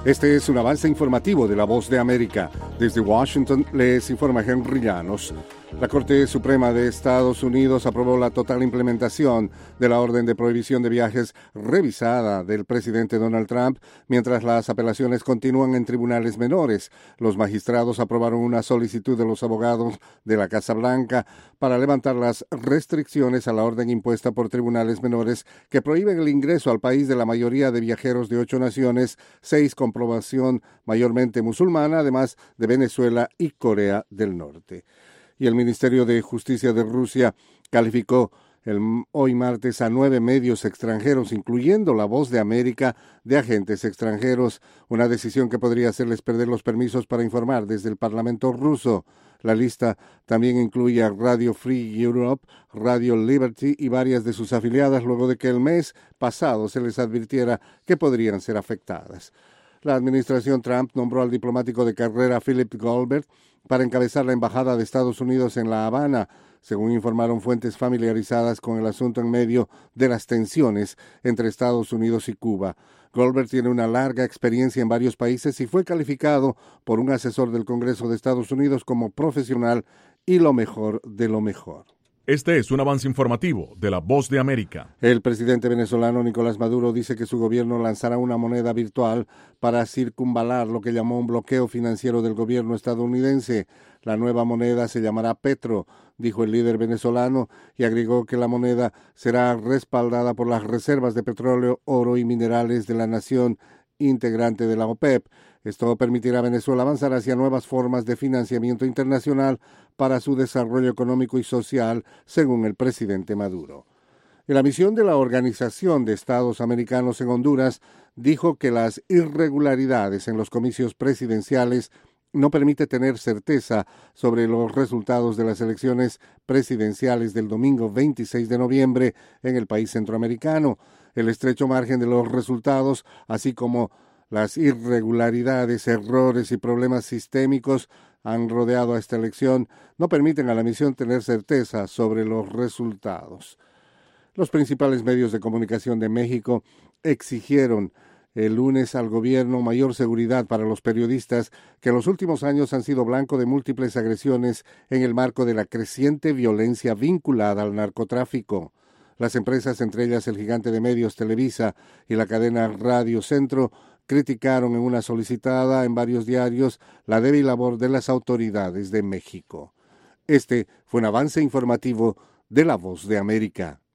Este es un avance informativo de La Voz de América. Desde Washington les informa Henry Llanos. La Corte Suprema de Estados Unidos aprobó la total implementación de la orden de prohibición de viajes revisada del presidente Donald Trump, mientras las apelaciones continúan en tribunales menores. Los magistrados aprobaron una solicitud de los abogados de la Casa Blanca para levantar las restricciones a la orden impuesta por tribunales menores que prohíben el ingreso al país de la mayoría de viajeros de 8 naciones, 6 con población mayormente musulmana, además de Venezuela y Corea del Norte. Y el Ministerio de Justicia de Rusia calificó hoy martes a 9 medios extranjeros, incluyendo La Voz de América, de agentes extranjeros, una decisión que podría hacerles perder los permisos para informar desde el Parlamento ruso. La lista también incluye a Radio Free Europe, Radio Liberty y varias de sus afiliadas, luego de que el mes pasado se les advirtiera que podrían ser afectadas. La administración Trump nombró al diplomático de carrera Philip Goldberg para encabezar la Embajada de Estados Unidos en La Habana, según informaron fuentes familiarizadas con el asunto en medio de las tensiones entre Estados Unidos y Cuba. Goldberg tiene una larga experiencia en varios países y fue calificado por un asesor del Congreso de Estados Unidos como profesional y lo mejor de lo mejor. Este es un avance informativo de La Voz de América. El presidente venezolano Nicolás Maduro dice que su gobierno lanzará una moneda virtual para circunvalar lo que llamó un bloqueo financiero del gobierno estadounidense. La nueva moneda se llamará Petro, dijo el líder venezolano, y agregó que la moneda será respaldada por las reservas de petróleo, oro y minerales de la nación integrante de la OPEP. Esto permitirá a Venezuela avanzar hacia nuevas formas de financiamiento internacional para su desarrollo económico y social, según el presidente Maduro. Y la misión de la Organización de Estados Americanos en Honduras dijo que las irregularidades en los comicios presidenciales no permite tener certeza sobre los resultados de las elecciones presidenciales del domingo 26 de noviembre en el país centroamericano. El estrecho margen de los resultados, así como las irregularidades, errores y problemas sistémicos han rodeado a esta elección, no permiten a la misión tener certeza sobre los resultados. Los principales medios de comunicación de México exigieron el lunes al gobierno mayor seguridad para los periodistas que en los últimos años han sido blanco de múltiples agresiones en el marco de la creciente violencia vinculada al narcotráfico. Las empresas, entre ellas el gigante de medios Televisa y la cadena Radio Centro, criticaron en una solicitada en varios diarios la débil labor de las autoridades de México. Este fue un avance informativo de La Voz de América.